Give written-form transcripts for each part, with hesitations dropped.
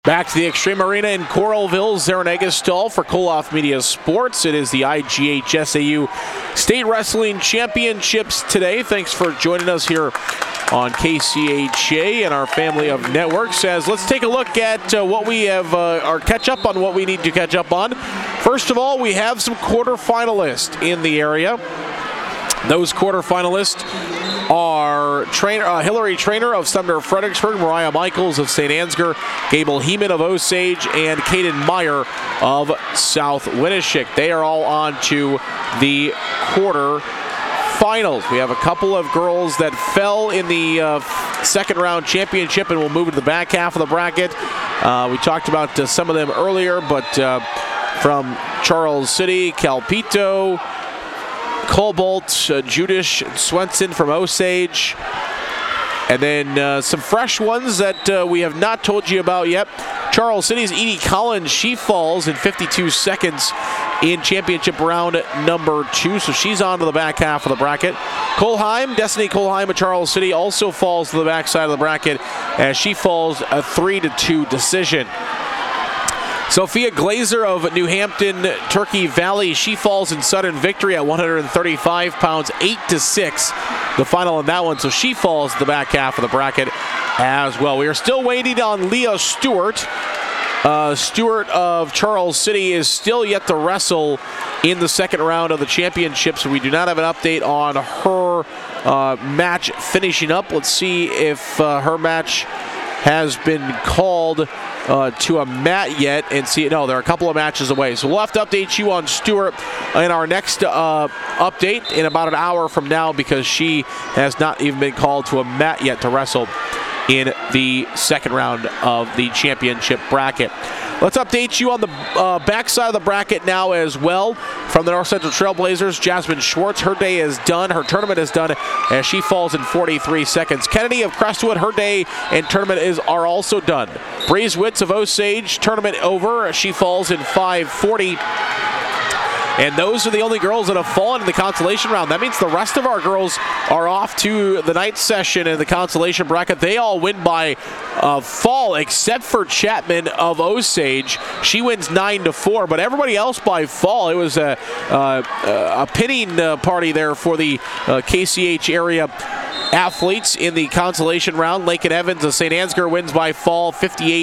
Back to the Extreme Arena in Coralville, Zarin Eggestall for Koloff Media Sports. It is the IGHSAU State Wrestling Championships today. Thanks for joining us here on KCHA and our family of networks. Let's take a look at what we have, or catch up on what we need to catch up on. First of all, we have some quarterfinalists in the area. Those quarterfinalists are Hillary Trainer of Sumner Fredericksburg, Mariah Michaels of St. Ansgar, Gable Heeman of Osage, and Kaden Meyer of South Winneshiek. They are all on to the quarterfinals. We have a couple of girls that fell in the second round championship and will move into the back half of the bracket. We talked about some of them earlier, but from Charles City, Calpito, Cobalt, Judish Swenson from Osage, and then some fresh ones that we have not told you about yet. Charles City's Edie Collins, she falls in 52 seconds in championship round number 2, so she's on to the back half of the bracket. Colheim, Destiny Colheim of Charles City also falls to the back side of the bracket as she falls a 3-2 decision. Sophia Glazer of New Hampton, Turkey Valley, she falls in sudden victory at 135 pounds, 8-6, the final in that one, so she falls to the back half of the bracket as well. We are still waiting on Leah Stewart. Stewart of Charles City is still yet to wrestle in the second round of the championship, so we do not have an update on her match finishing up. Let's see if her match has been called to a mat yet, and see, no, they're a couple of matches away. So we'll have to update you on Stewart in our next update in about an hour from now, because she has not even been called to a mat yet to wrestle in the second round of the championship bracket. Let's update you on the backside of the bracket now as well. From the North Central Trailblazers, Jasmine Schwartz, her day is done. Her tournament is done as she falls in 43 seconds. Kennedy of Crestwood, her day and tournament are also done. Breeze Witz of Osage, tournament over. She falls in 5:40. And those are the only girls that have fallen in the consolation round. That means the rest of our girls are off to the night session in the consolation bracket. They all win by fall, except for Chapman of Osage. She wins 9-4, but everybody else by fall. It was a pinning party there for the KCH area athletes in the consolation round. Lakin Evans of St. Ansgar wins by fall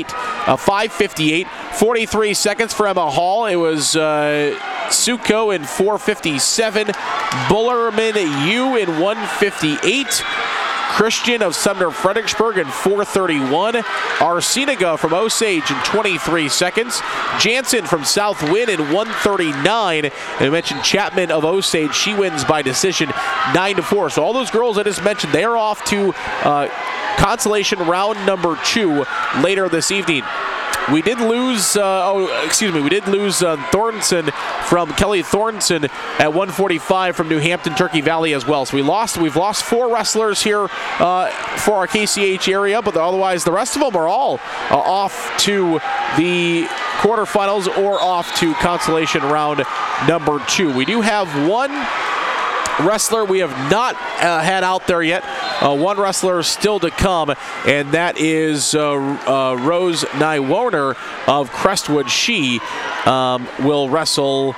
5:58. 43 seconds for Emma Hall. It was Suko in 4:57. Bullerman U in 1:58. Christian of Sumner Fredericksburg in 4:31. Arciniga from Osage in 23 seconds. Jansen from South Winn in 1:39. And I mentioned Chapman of Osage. She wins by decision 9-4. So all those girls I just mentioned, they are off to consolation round number 2 later this evening. We did lose, we did lose Thornton from Kelly Thornton at 1:45 from New Hampton, Turkey Valley as well. So we've lost 4 wrestlers here for our KCH area, but otherwise the rest of them are all off to the quarterfinals or off to consolation round number 2. We do have one wrestler we have not had out there yet. One wrestler still to come, and that is Rose Nywoner of Crestwood. She will wrestle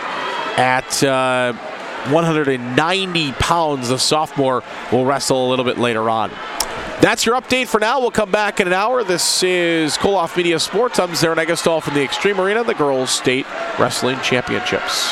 at 190 pounds. The sophomore will wrestle a little bit later on. That's your update for now. We'll come back in an hour. This is Koloff Media Sports. I'm Zarin Eggestall from the Extreme Arena, the Girls State Wrestling Championships.